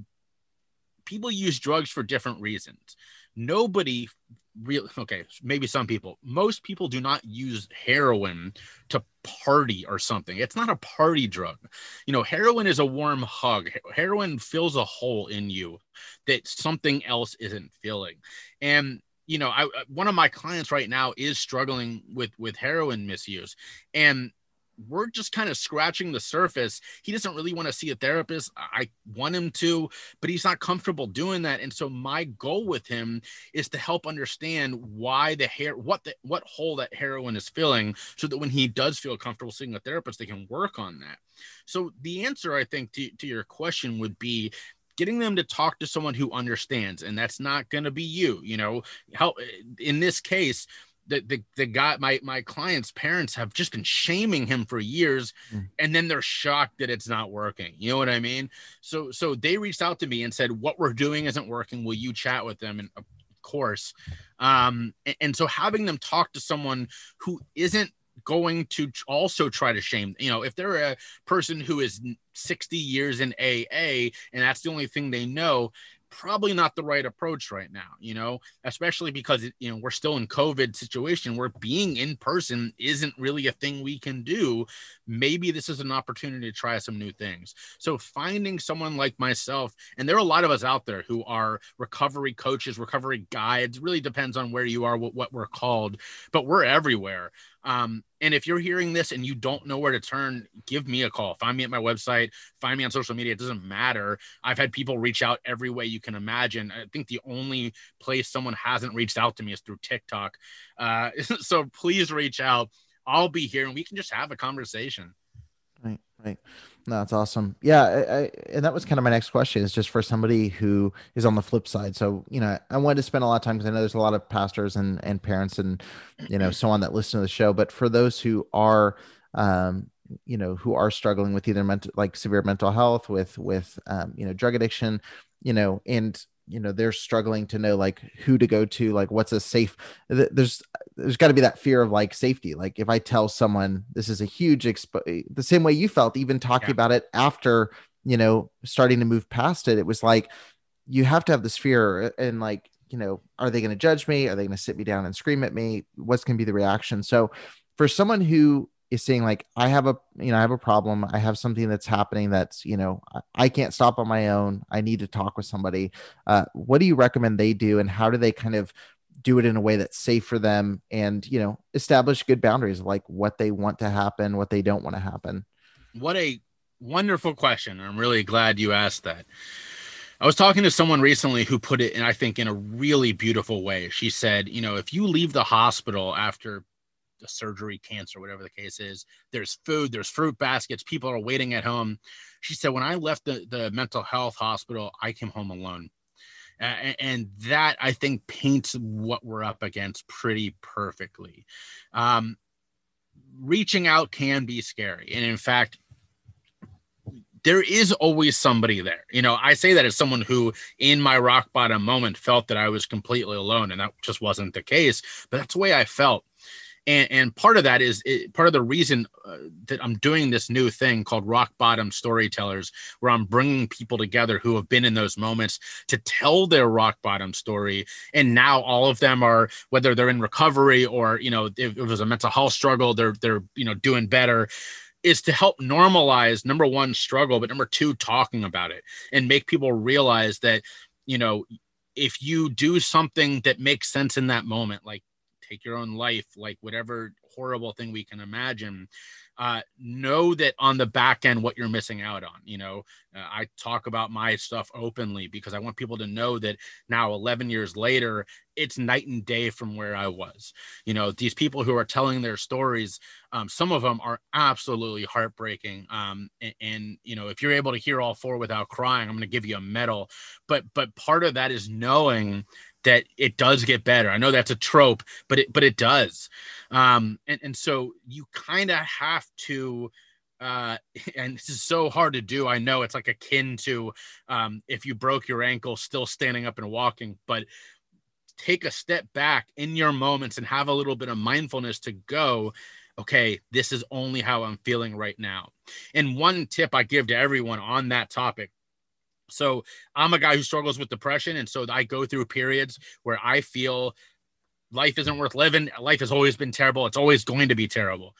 people use drugs for different reasons. Nobody Real okay, maybe some people. Most people do not use heroin to party or something. It's not a party drug. You know, heroin is a warm hug. Heroin fills a hole in you that something else isn't filling. And you know, I one of my clients right now is struggling with with heroin misuse, and we're just kind of scratching the surface. He doesn't really want to see a therapist. I want him to, but he's not comfortable doing that. And so my goal with him is to help understand why the hair, what the, what hole that heroin is filling, so that when he does feel comfortable seeing a therapist, they can work on that. So the answer, I think, to, to your question would be getting them to talk to someone who understands. And that's not going to be you, you know, help in this case. The, the the guy, my my client's parents have just been shaming him for years, mm. and then they're shocked that it's not working. You know what I mean? So so they reached out to me and said, what we're doing isn't working. Will you chat with them? And of course, um, and, and so having them talk to someone who isn't going to also try to shame, you know, if they're a person who is sixty years in A A and that's the only thing they know, probably not the right approach right now, you know, especially because, you know, we're still in COVID situation where being in person isn't really a thing we can do. Maybe this is an opportunity to try some new things. So finding someone like myself, and there are a lot of us out there who are recovery coaches, recovery guides, really depends on where you are, what, what we're called, but we're everywhere. Um, and if you're hearing this and you don't know where to turn, give me a call. Find me at my website, find me on social media. It doesn't matter. I've had people reach out every way you can imagine. I think the only place someone hasn't reached out to me is through TikTok. Uh, so please reach out. I'll be here and we can just have a conversation. Right. Right. No, that's awesome. Yeah. I, I, and that was kind of my next question, is just for somebody who is on the flip side. So, you know, I wanted to spend a lot of time because I know there's a lot of pastors and, and parents and, you know, so on that listen to the show, but for those who are, um, you know, who are struggling with either mental, like severe mental health, with, with, um, you know, drug addiction, you know, and, you know, they're struggling to know like who to go to, like what's a safe, there's, there's got to be that fear of like safety. Like if I tell someone this is a huge, expo- the same way you felt, even talking yeah. about it after, you know, starting to move past it, it was like, you have to have this fear and like, you know, are they going to judge me? Are they going to sit me down and scream at me? What's going to be the reaction? So for someone who is saying like, I have a, you know, I have a problem. I have something that's happening that's, you know, I can't stop on my own. I need to talk with somebody. Uh, what do you recommend they do? And how do they kind of do it in a way that's safe for them and, you know, establish good boundaries, like what they want to happen, what they don't want to happen? What a wonderful question. I'm really glad you asked that. I was talking to someone recently who put it in, I think, in a really beautiful way. She said, you know, if you leave the hospital after the surgery, cancer, whatever the case is, there's food, there's fruit baskets, people are waiting at home. She said, when I left the, the mental health hospital, I came home alone. Uh, and that, I think, paints what we're up against pretty perfectly. Um, reaching out can be scary. And in fact, there is always somebody there. You know, I say that as someone who in my rock bottom moment felt that I was completely alone, and that just wasn't the case, but that's the way I felt. And, and part of that is it, part of the reason uh, that I'm doing this new thing called Rock Bottom Storytellers, where I'm bringing people together who have been in those moments to tell their rock bottom story. And now all of them are, whether they're in recovery or, you know, if it was a mental health struggle, they're, they're, you know, doing better, is to help normalize, number one, struggle, but number two, talking about it and make people realize that, you know, if you do something that makes sense in that moment, like take your own life, like whatever horrible thing we can imagine, uh, know that on the back end, what you're missing out on. You know, uh, I talk about my stuff openly because I want people to know that now eleven years later, it's night and day from where I was. You know, these people who are telling their stories, um, some of them are absolutely heartbreaking. Um, and, and, you know, if you're able to hear all four without crying, I'm going to give you a medal. But, but part of that is knowing that it does get better. I know that's a trope, but it, but it does. Um, and, and so you kind of have to, uh, and this is so hard to do. I know it's like akin to, um, if you broke your ankle, still standing up and walking, but take a step back in your moments and have a little bit of mindfulness to go, okay, this is only how I'm feeling right now. And one tip I give to everyone on that topic. So I'm a guy who struggles with depression. And so I go through periods where I feel life isn't worth living. Life has always been terrible. It's always going to be terrible.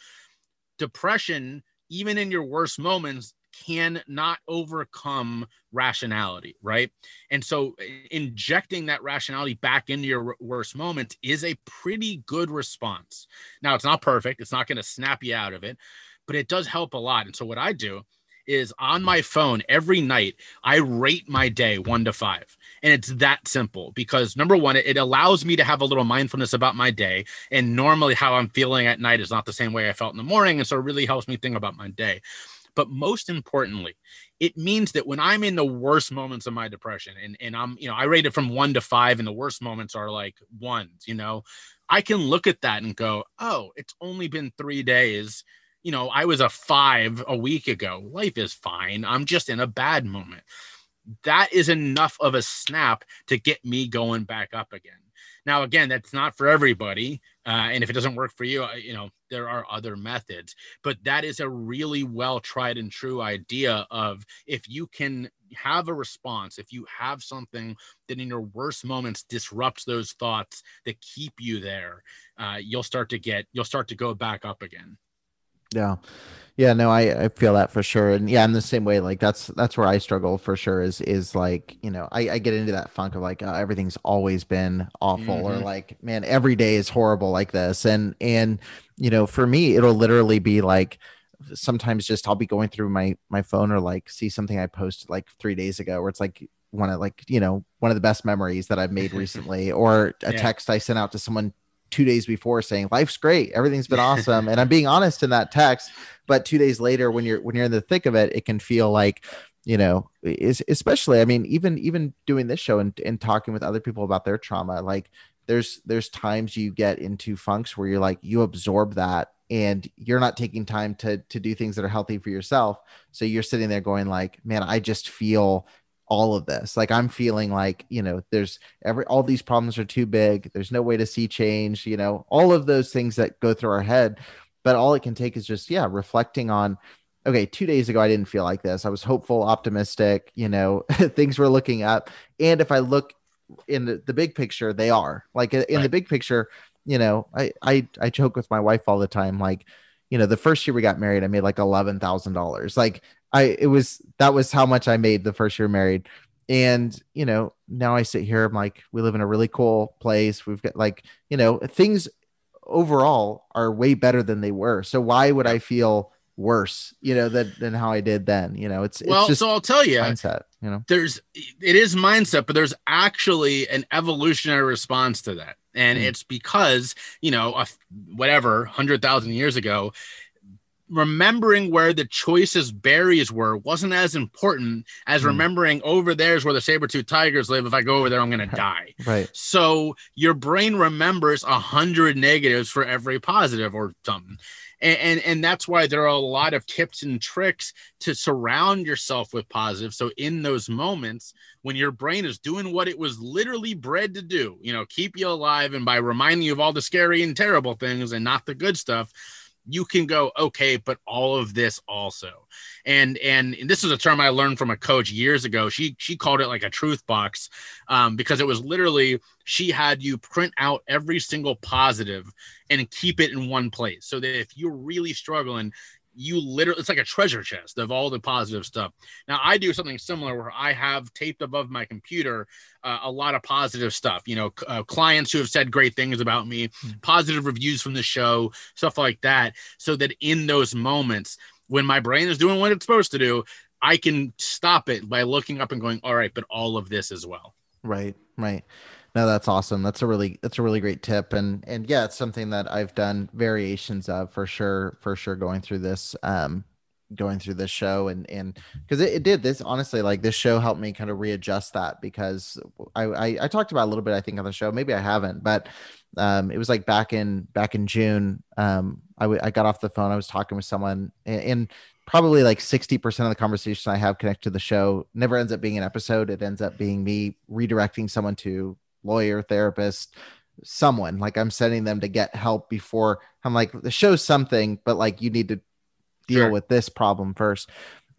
Depression, even in your worst moments, can not overcome rationality, right? And so injecting that rationality back into your worst moments is a pretty good response. Now, it's not perfect. It's not going to snap you out of it, but it does help a lot. And so what I do is on my phone every night, I rate my day one to five. And it's that simple because number one, it, it allows me to have a little mindfulness about my day. And normally how I'm feeling at night is not the same way I felt in the morning. And so it really helps me think about my day. But most importantly, it means that when I'm in the worst moments of my depression and, and I'm, you know, I rate it from one to five and the worst moments are like ones, you know, I can look at that and go, oh, it's only been three days. You know, I was a five a week ago. Life is fine. I'm just in a bad moment. That is enough of a snap to get me going back up again. Now, again, that's not for everybody. Uh, and if it doesn't work for you, you know, there are other methods. But that is a really well tried and true idea of if you can have a response, if you have something that in your worst moments disrupts those thoughts that keep you there, uh, you'll start to get, you'll start to go back up again. Yeah. Yeah, no, I, I feel that for sure. And yeah, I'm the same way. Like that's, that's where I struggle for sure is, is like, you know, I, I get into that funk of like, uh, everything's always been awful mm-hmm. or like, man, every day is horrible like this. And, and, you know, for me, it'll literally be like, sometimes just, I'll be going through my, my phone or like see something I posted like three days ago where it's like one of like, you know, one of the best memories that I've made recently or a yeah. text I sent out to someone two days before saying life's great, everything's been awesome. And I'm being honest in that text, but two days later, when you're, when you're in the thick of it, it can feel like, you know, is especially, I mean, even, even doing this show and, and talking with other people about their trauma, like there's, there's times you get into funks where you're like, you absorb that and you're not taking time to, to do things that are healthy for yourself. So you're sitting there going like, man, I just feel all of this. Like I'm feeling like, you know, there's every, all these problems are too big. There's no way to see change, you know, all of those things that go through our head, but all it can take is just, yeah, reflecting on, okay, two days ago, I didn't feel like this. I was hopeful, optimistic, you know, things were looking up. And if I look in the, the big picture, they are like in right. the big picture, you know, I, I, I joke with my wife all the time. Like, you know, the first year we got married, I made like eleven thousand dollars. Like I, it was, that was how much I made the first year married. And, you know, now I sit here, I'm like, we live in a really cool place. We've got like, you know, things overall are way better than they were. So why would I feel worse, you know, than, than how I did then? You know, it's, well, it's just so I'll tell you, mindset, you know, there's, it is mindset, but there's actually an evolutionary response to that. And mm. it's because, you know, uh, whatever, one hundred thousand years ago, remembering where the choices berries were wasn't as important as mm. remembering over there's where the saber-tooth tigers live. If I go over there, I'm going to die. Right. So your brain remembers a hundred negatives for every positive or something. And, and and that's why there are a lot of tips and tricks to surround yourself with positive. So in those moments when your brain is doing what it was literally bred to do, you know, keep you alive, and by reminding you of all the scary and terrible things and not the good stuff, you can go, okay, but all of this also. And, and and this is a term I learned from a coach years ago. She she called it like a truth box, um, because it was literally, she had you print out every single positive and keep it in one place. So that if you're really struggling, you literally, it's like a treasure chest of all the positive stuff. Now I do something similar where I have taped above my computer uh, a lot of positive stuff, you know, uh, clients who have said great things about me, mm-hmm. positive reviews from the show, stuff like that. So that in those moments when my brain is doing what it's supposed to do, I can stop it by looking up and going, all right, but all of this as well. Right. Right. No, that's awesome. That's a really, that's a really great tip. And, and yeah, it's something that I've done variations of for sure, for sure. Going through this, um, going through this show and, and cause it, it did this, honestly, like this show helped me kind of readjust that, because I, I, I talked about a little bit, I think on the show, maybe I haven't, but, um, it was like back in, back in June, um, I, w- I got off the phone, I was talking with someone, and, and probably like sixty percent of the conversation I have connected to the show never ends up being an episode. It ends up being me redirecting someone to lawyer, therapist, someone. Like I'm sending them to get help before I'm like, the show's something, but like you need to deal sure. with this problem first.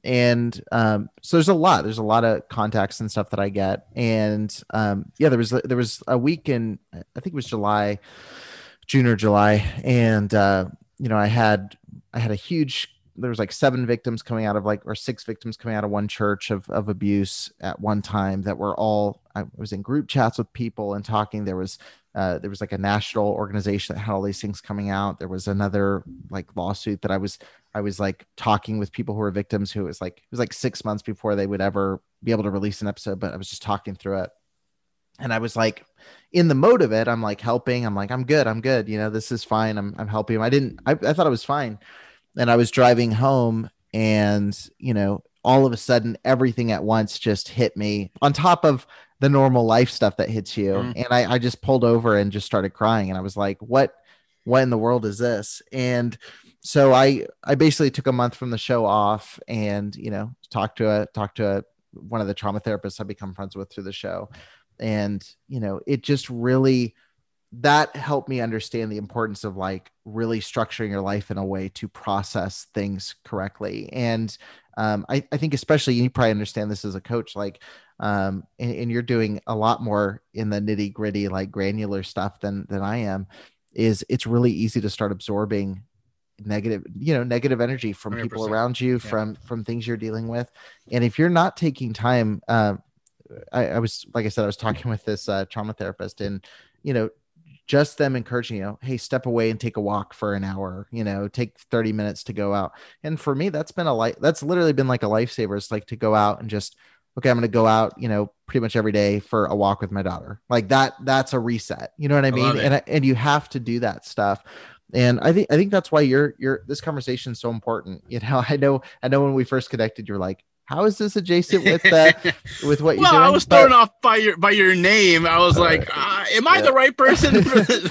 And um, so there's a lot, there's a lot of contacts and stuff that I get. And um, yeah, there was, there was a week in, I think it was July, June or July. And uh, you know, I had, I had a huge, there was like seven victims coming out of like, or six victims coming out of one church of, of abuse at one time that were all, I was in group chats with people and talking. There was, uh, there was like a national organization that had all these things coming out. There was another like lawsuit that I was, I was like talking with people who were victims who was like, it was like six months before they would ever be able to release an episode, but I was just talking through it. And I was like, in the mode of it, I'm like helping. I'm like, I'm good. I'm good. You know, this is fine. I'm, I'm helping him. I didn't, I, I thought I was fine. And I was driving home and, you know, all of a sudden everything at once just hit me on top of the normal life stuff that hits you. Mm. And I, I just pulled over and just started crying. And I was like, what, what in the world is this? And so I, I basically took a month from the show off and, you know, talked to a, talked to a, one of the trauma therapists I've become friends with through the show. And, you know, it just really, that helped me understand the importance of like really structuring your life in a way to process things correctly. And um, I, I think especially, you probably understand this as a coach, like, um, and, and you're doing a lot more in the nitty gritty, like granular stuff than, than I am, is it's really easy to start absorbing negative, you know, negative energy from one hundred percent people around you, yeah. from, from things you're dealing with. And if you're not taking time, uh, I, I was, like I said, I was talking with this uh, trauma therapist, and, you know, just them encouraging, you know, hey, step away and take a walk for an hour, you know, take thirty minutes to go out. And for me, that's been a life, that's literally been like a lifesaver. It's like to go out and just, okay, I'm going to go out, you know, pretty much every day for a walk with my daughter. Like that, that's a reset. You know what I mean? I and, I, and you have to do that stuff. And I think, I think that's why you're, you're, this conversation is so important. You know, I know, I know when we first connected, you're like, how is this adjacent with that, with what you're well, doing? I was but, thrown off by your, by your name. I was uh, like, uh, am I yeah. the right person?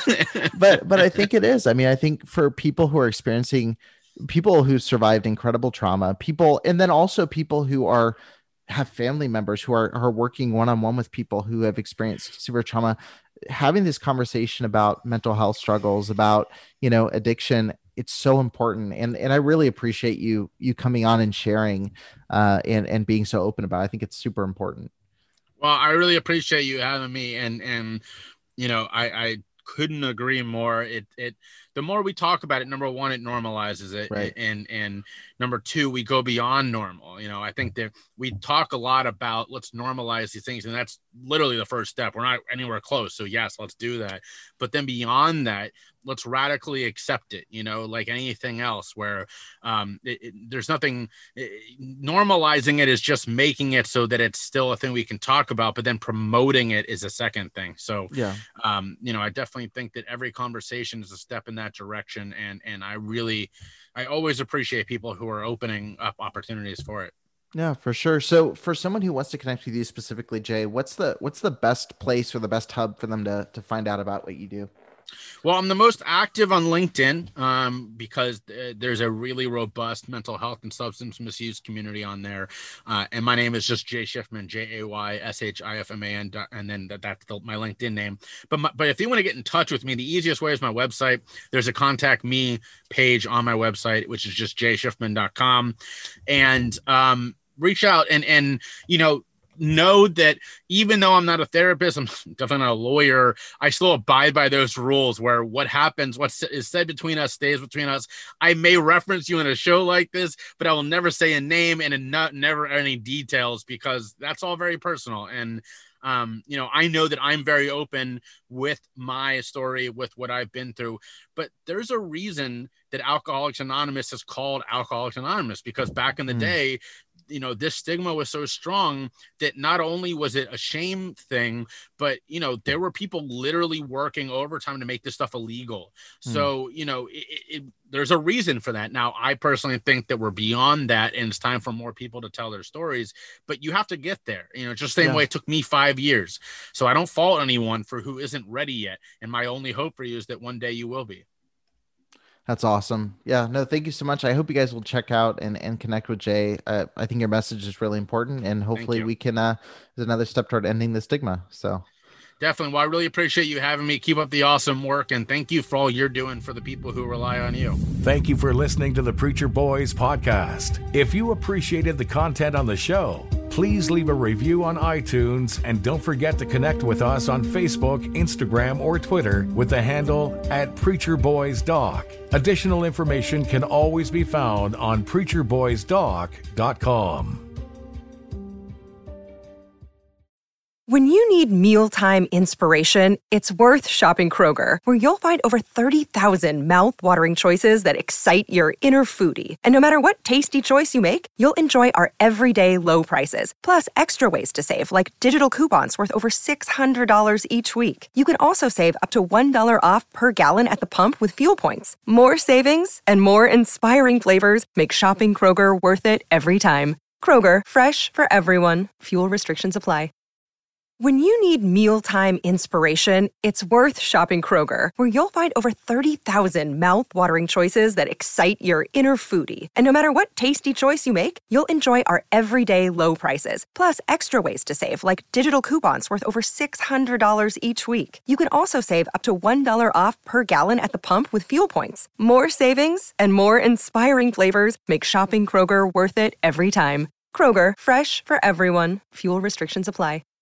but, but I think it is. I mean, I think for people who are experiencing, people who survived incredible trauma, people, and then also people who are, have family members who are, are working one-on-one with people who have experienced severe trauma, having this conversation about mental health struggles, about, you know, addiction, it's so important. And, and I really appreciate you, you coming on and sharing uh, and, and being so open about it. I think it's super important. Well, I really appreciate you having me. And, and, you know, I, I couldn't agree more. It, it, the more we talk about it, number one, it normalizes it. Right. And, and number two, we go beyond normal. You know, I think that we talk a lot about, let's normalize these things. And that's literally the first step. We're not anywhere close. So yes, let's do that. But then beyond that, let's radically accept it, you know, like anything else where um, it, it, there's nothing it, normalizing it is just making it so that it's still a thing we can talk about, but then promoting it is a second thing. So, yeah, um, you know, I definitely think that every conversation is a step in that that direction. And, and I really, I always appreciate people who are opening up opportunities for it. Yeah, for sure. So for someone who wants to connect with you specifically, Jay, what's the, what's the best place or the best hub for them to, to find out about what you do? Well, I'm the most active on LinkedIn um, because th- there's a really robust mental health and substance misuse community on there. Uh, and my name is just Jay Schiffman, J A Y S H I F M A N. And then that, that's the, my LinkedIn name. But, my, but if you want to get in touch with me, the easiest way is my website. There's a contact me page on my website, which is just jay schiffman dot com. And um, reach out and, and, you know, know that even though I'm not a therapist, I'm definitely not a lawyer, I still abide by those rules where what happens, what is said between us stays between us. I may reference you in a show like this, but I will never say a name and not never any details because that's all very personal. And Um, you know, I know that I'm very open with my story, with what I've been through, but there's a reason that Alcoholics Anonymous is called Alcoholics Anonymous, because back in the mm. day, you know, this stigma was so strong that not only was it a shame thing, but, you know, there were people literally working overtime to make this stuff illegal. Mm. So, you know, it, it, there's a reason for that. Now, I personally think that we're beyond that and it's time for more people to tell their stories, but you have to get there, you know, just the same yeah. way it took me five years. So I don't fault anyone for who isn't ready yet. And my only hope for you is that one day you will be. That's awesome. Yeah, no, thank you so much. I hope you guys will check out and, and connect with Jay. Uh, I think your message is really important and hopefully we can, uh, there's another step toward ending the stigma. So definitely. Well, I really appreciate you having me. Keep up the awesome work. And thank you for all you're doing for the people who rely on you. Thank you for listening to the Preacher Boys podcast. If you appreciated the content on the show, please leave a review on iTunes and don't forget to connect with us on Facebook, Instagram, or Twitter with the handle at Preacher Boys Doc. Additional information can always be found on preacher boys doc dot com. When you need mealtime inspiration, it's worth shopping Kroger, where you'll find over thirty thousand mouth-watering choices that excite your inner foodie. And no matter what tasty choice you make, you'll enjoy our everyday low prices, plus extra ways to save, like digital coupons worth over six hundred dollars each week. You can also save up to one dollar off per gallon at the pump with fuel points. More savings and more inspiring flavors make shopping Kroger worth it every time. Kroger, fresh for everyone. Fuel restrictions apply. When you need mealtime inspiration, it's worth shopping Kroger, where you'll find over thirty thousand mouth-watering choices that excite your inner foodie. And no matter what tasty choice you make, you'll enjoy our everyday low prices, plus extra ways to save, like digital coupons worth over six hundred dollars each week. You can also save up to one dollar off per gallon at the pump with fuel points. More savings and more inspiring flavors make shopping Kroger worth it every time. Kroger, fresh for everyone. Fuel restrictions apply.